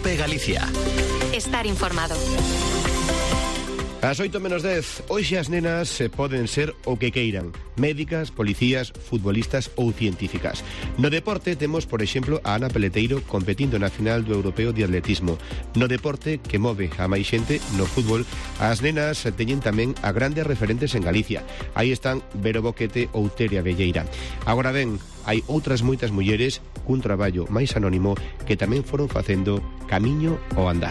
COPE Galicia. Estar informado. As 8:10, hoxe as nenas poden ser o que queiran: médicas, policías, futbolistas ou científicas. No deporte temos, por exemplo, a Ana Peleteiro competindo na final do Europeo de Atletismo. No deporte que move a máis xente, no fútbol, as nenas teñen tamén a grandes referentes en Galicia. Aí están Vero Boquete ou Tere Abelleira. Agora ben, hai outras moitas mulleres cun traballo máis anónimo que tamén foron facendo camiño ao andar.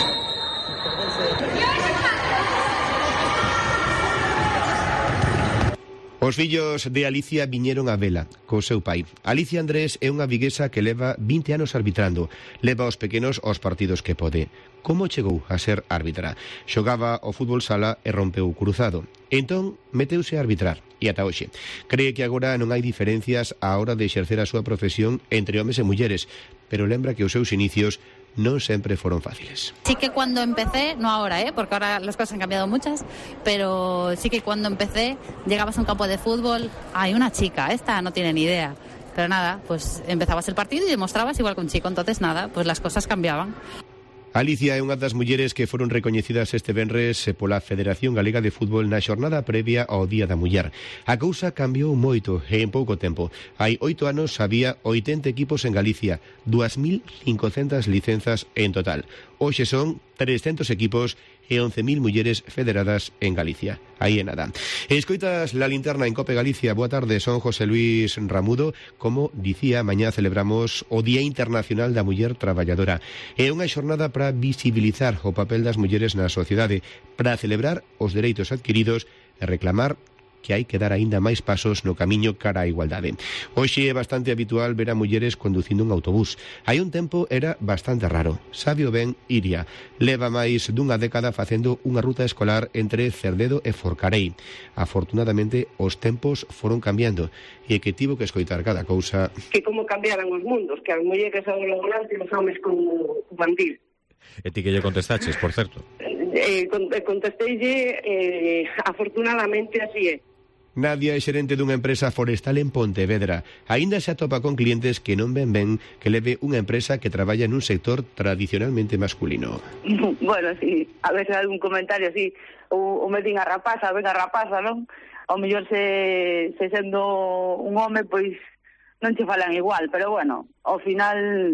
Os fillos de Alicia viñeron a vela co seu pai. Alicia Andrés é unha viguesa que leva 20 anos arbitrando. Leva os pequenos aos partidos que pode. Como chegou a ser árbitra? Xogaba o fútbol sala e rompeu o cruzado. Entón, meteuse a arbitrar. E ata hoxe. Cree que agora non hai diferencias á hora de exercer a súa profesión entre homes e mulleres, pero lembra que os seus inicios non sempre foron fáciles. Sí que cuando empecé, no ahora, porque ahora las cosas han cambiado muchas, pero sí que cuando empecé llegabas a un campo de fútbol, hay una chica, esta no tiene ni idea. Pero nada, pues empezabas el partido y demostrabas igual que un chico, entonces nada, pues las cosas cambiaban. Alicia é unha das mulleres que foron recoñecidas este venres pola Federación Galega de Fútbol na xornada previa ao Día da Muller. A cousa cambiou moito e en pouco tempo. Hai 8 anos había 80 equipos en Galicia, 2.500 licenzas en total. Hoxe son 300 equipos e 11.000 mulleres federadas en Galicia. Aí é nada. Escoitas La Linterna en Cope Galicia. Boa tarde, son José Luis Ramudo. Como dicía, mañá celebramos o Día Internacional da Muller Traballadora. É unha xornada para visibilizar o papel das mulleres na sociedade, para celebrar os dereitos adquiridos e reclamar que hai que dar aínda máis pasos no camiño cara á igualdade. Hoxe é bastante habitual ver a mulleres conducindo un autobús. Hai un tempo era bastante raro. Sabe o ben Iria. Leva máis dunha década facendo unha ruta escolar entre Cerdedo e Forcarei. Afortunadamente, os tempos foron cambiando e que tivo que escoitar cada cousa. Que como cambiaran os mundos, que as mulleres son o volante e os homes como bandil. E ti que lle contestaches, por certo? Contesteille, afortunadamente así é. Nadia é xerente dunha empresa forestal en Pontevedra. Aínda se atopa con clientes que non ven ben que leve unha empresa que traballa nun sector tradicionalmente masculino. Bueno, sí, a veces hai un comentario así, o me din a rapaza, non? Ao mellor se sendo un home, pois non che falan igual, pero bueno, ao final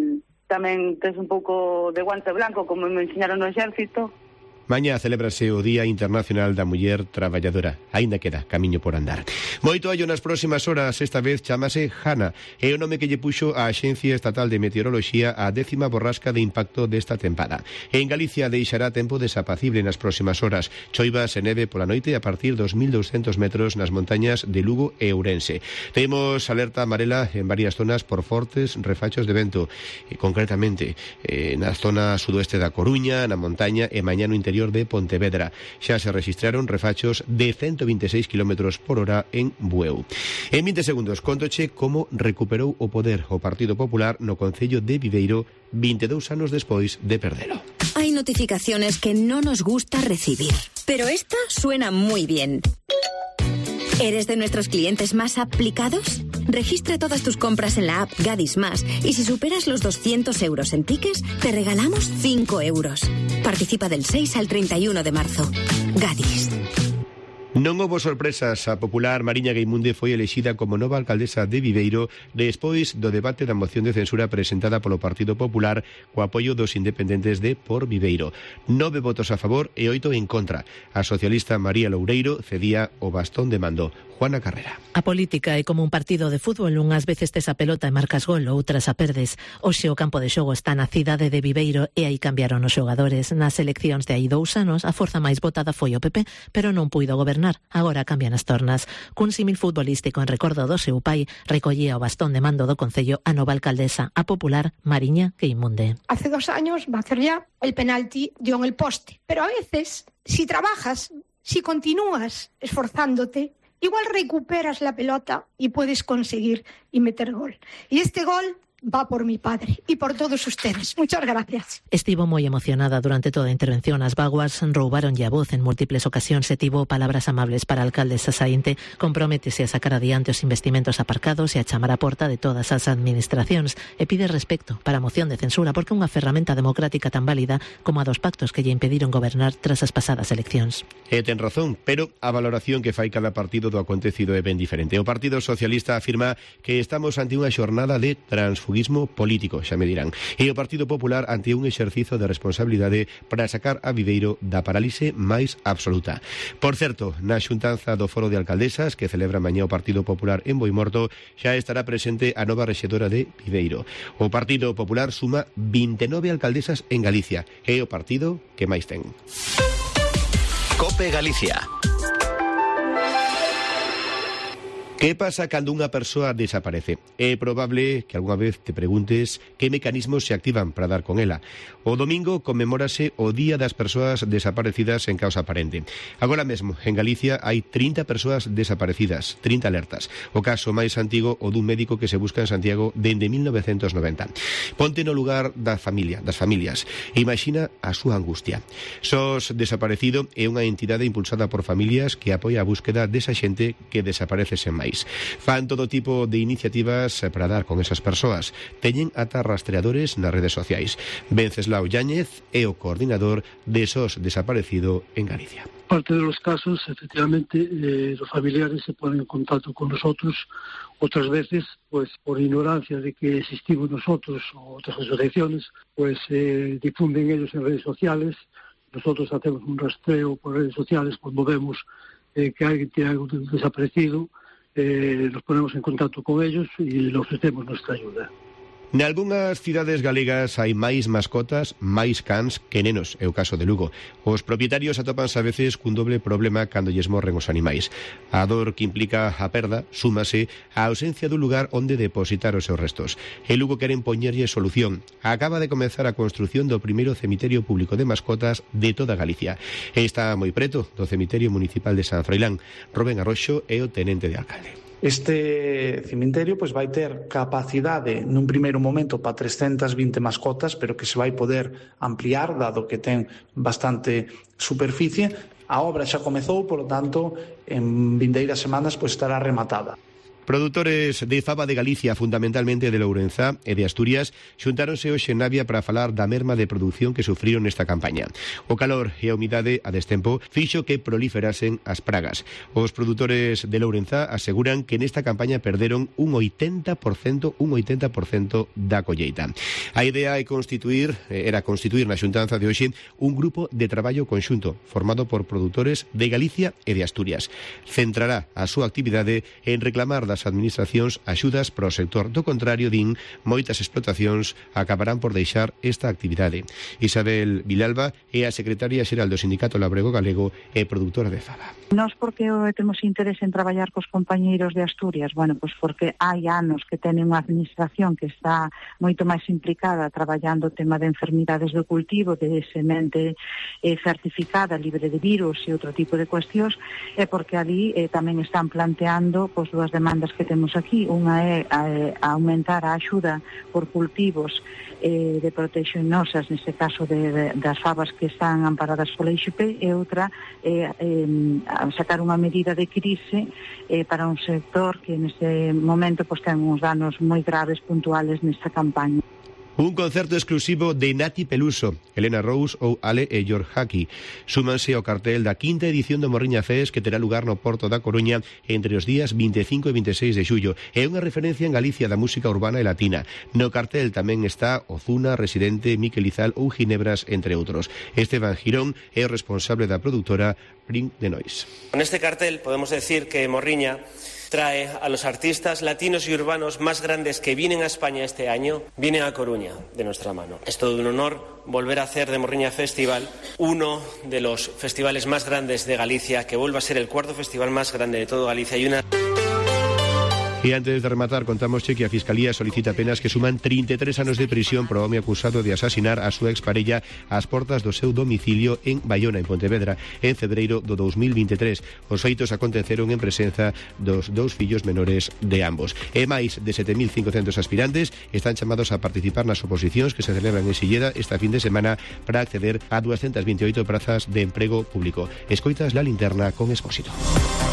tamén tes un pouco de guante blanco, como me enseñaron no exército. Mañá celébrase o Día Internacional da Muller Traballadora. Aínda queda camiño por andar. Moito ollo nas próximas horas. Esta vez chamase Hanna. É o nome que lle puxo a Axencia Estatal de Meteoroloxía a 10ª borrasca de impacto desta tempada. En Galicia deixará tempo desapacible nas próximas horas. Choivas e neve pola noite a partir dos 1.200 metros nas montañas de Lugo e Ourense. Temos alerta amarela en varias zonas por fortes refachos de vento. Concretamente, na zona sudoeste da Coruña, na montaña e mañá no interior de Pontevedra. Xa se registraron refachos de 126 km por hora en Bueu. En 20 segundos, contoche como recuperou o poder o Partido Popular no Concello de Viveiro 22 anos despois de perdelo. Hay notificaciones que no nos gusta recibir, pero esta suena muy bien. ¿Eres de nuestros clientes más aplicados? Registra todas tus compras en la app Gadis Más y si superas los 200 euros en tickets, te regalamos 5 euros. Participa del 6 al 31 de marzo. Gadis. Non houbo sorpresas. A popular Mariña Gueimunde foi elexida como nova alcaldesa de Viveiro despois do debate da moción de censura presentada polo Partido Popular co apoio dos independentes de Por Viveiro. 9 votos a favor e 8 en contra. A socialista María Loureiro cedía o bastón de mando. Juana Carrera. A política é como un partido de fútbol, unhas veces tes a pelota e marcas gol, outras a perdes. Hoxe o campo de xogo está na cidade de Viveiro e aí cambiaron os xogadores. Nas eleccións de hai 2 anos, a forza máis votada foi o PP, pero non puido gobernar. Agora cambian as tornas. Cun símil futbolístico en recordo do seu pai, recollía o bastón de mando do Concello a nova alcaldesa, a popular Mariña Gueimunde. Hace 2 años va a hacer ya el penalti dio en el poste, pero a veces, si trabajas, si continúas esforzándote, igual recuperas la pelota y puedes conseguir y meter gol. Y este gol va por mi padre y por todos ustedes. Muchas gracias. Estivo moi emocionada durante toda a intervención. As vaguas roubaronlle a voz en múltiples ocasións e tivo palabras amables para a alcaldesa saínte. Comprométese a sacar adiante os investimentos aparcados e a chamar a porta de todas as administracións e pide respecto para a moción de censura porque é unha ferramenta democrática tan válida como a dos pactos que lle impediron gobernar tras as pasadas eleccións. Ten razón, pero a valoración que fai cada partido do acontecido é ben diferente. O Partido Socialista afirma que estamos ante unha xornada de transfugismo político, xa me dirán, e o Partido Popular ante un exercizo de responsabilidade para sacar a Viveiro da parálise máis absoluta. Por certo, na xuntanza do Foro de Alcaldesas que celebra mañá o Partido Popular en Boimorto xa estará presente a nova rexedora de Viveiro. O Partido Popular suma 29 alcaldesas en Galicia, é o partido que máis ten. COPE Galicia. Que pasa cando unha persoa desaparece? É probable que algunha vez te preguntes que mecanismos se activan para dar con ela. O domingo conmemórase o Día das Persoas Desaparecidas en causa aparente. Agora mesmo, en Galicia, hai 30 persoas desaparecidas, 30 alertas. O caso máis antigo o dun médico que se busca en Santiago dende 1990. Ponte no lugar das familias. Imagina a súa angustia. SOS Desaparecido é unha entidade impulsada por familias que apoia a búsqueda desa xente que desaparece sen máis. Fan todo tipo de iniciativas para dar con esas persoas. Teñen ata rastreadores nas redes sociais. Venceslao Yáñez é o coordinador de SOS Desaparecido en Galicia. Parte de los casos, efectivamente, los familiares se ponen en contacto con nosotros. Otras veces, pues por ignorancia de que existimos nosotros o otras asociaciones, pues difunden ellos en redes sociales. Nosotros hacemos un rastreo por redes sociales cuando vemos que alguien tiene algo desaparecido. Nos ponemos en contacto con ellos y le ofrecemos nuestra ayuda. Nalgunhas cidades galegas hai máis mascotas, máis cans que nenos, é o caso de Lugo. Os propietarios atópanse a veces cun doble problema cando lles morren os animais. A dor que implica a perda súmase á ausencia dun lugar onde depositar os seus restos. E Lugo queren poñerlle solución. Acaba de comezar a construción do primeiro cemiterio público de mascotas de toda Galicia. E está moi preto do cemiterio municipal de San Froilán. Rubén Arroxo é o tenente de alcalde. Este cemiterio pois vai ter capacidade nun primeiro momento para 320 mascotas, pero que se vai poder ampliar, dado que ten bastante superficie. A obra xa comezou, por lo tanto, en vindeiras semanas pois estará rematada. Produtores de faba de Galicia, fundamentalmente de Lourenzá e de Asturias, xuntáronse hoxe en Navia para falar da merma de produción que sufriron nesta campaña. O calor e a humidade a destempo fixo que proliferasen as pragas. Os produtores de Lourenzá aseguran que nesta campaña perderon un 80% da colleita. A idea era constituir na xuntanza de hoxe un grupo de traballo conxunto formado por produtores de Galicia e de Asturias. Centrará a súa actividade en reclamar das administracións axudas para o sector. Do contrario, din, moitas explotacións acabarán por deixar esta actividade. Isabel Vilalba é a secretaria xeral do Sindicato Labrego Galego e produtora de faba. Nós porque temos interés en traballar cos compañeiros de Asturias? Bueno, pois porque hai anos que teñen unha administración que está moito máis implicada traballando o tema de enfermidades do cultivo, de semente certificada, libre de virus e outro tipo de cuestións, e porque ali tamén están planteando pois dúas demandas que temos aquí. Unha é aumentar a axuda por cultivos de protección nosas, neste caso das fabas que están amparadas pola IXP, e outra é sacar unha medida de crise para un sector que neste momento pois ten uns danos moi graves puntuales nesta campaña. Un concerto exclusivo de Nati Peluso, Elena Rose ou Ale e George Haki. Súmanse ao cartel da quinta edición do Morriña Fest que terá lugar no Porto da Coruña entre os días 25 e 26 de xullo. É unha referencia en Galicia da música urbana e latina. No cartel tamén está Ozuna, Residente, Miquel Izal ou Ginebras, entre outros. Esteban Girón é o responsable da produtora Bring the Noise. Con este cartel podemos decir que Morriña trae a los artistas latinos y urbanos más grandes que vienen a España este año, vienen a Coruña de nuestra mano. Es todo un honor volver a hacer de Morriña Festival uno de los festivales más grandes de Galicia, que vuelva a ser el cuarto festival más grande de todo Galicia y una... E antes de rematar, contamos que a Fiscalía solicita penas que suman 33 anos de prisión para o home acusado de asasinar a súa exparella ás portas do seu domicilio en Baiona, en Pontevedra, en febreiro do 2023. Os feitos aconteceron en presenza dos dous fillos menores de ambos. E máis de 7.500 aspirantes están chamados a participar nas oposicións que se celebran en Silleda esta fin de semana para acceder a 228 prazas de emprego público. Escoitas La Linterna con Expósito.